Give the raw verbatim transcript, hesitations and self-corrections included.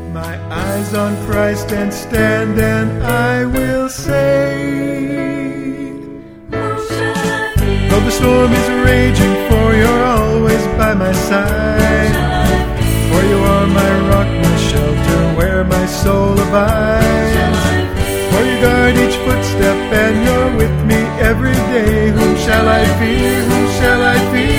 my eyes on Christ and stand, and I will say, though the storm is raging, for you're always by my side. For you are my rock, my shelter, where my soul abides. For you guard each footstep, and you're with me every day. Whom shall I fear? Whom shall I fear?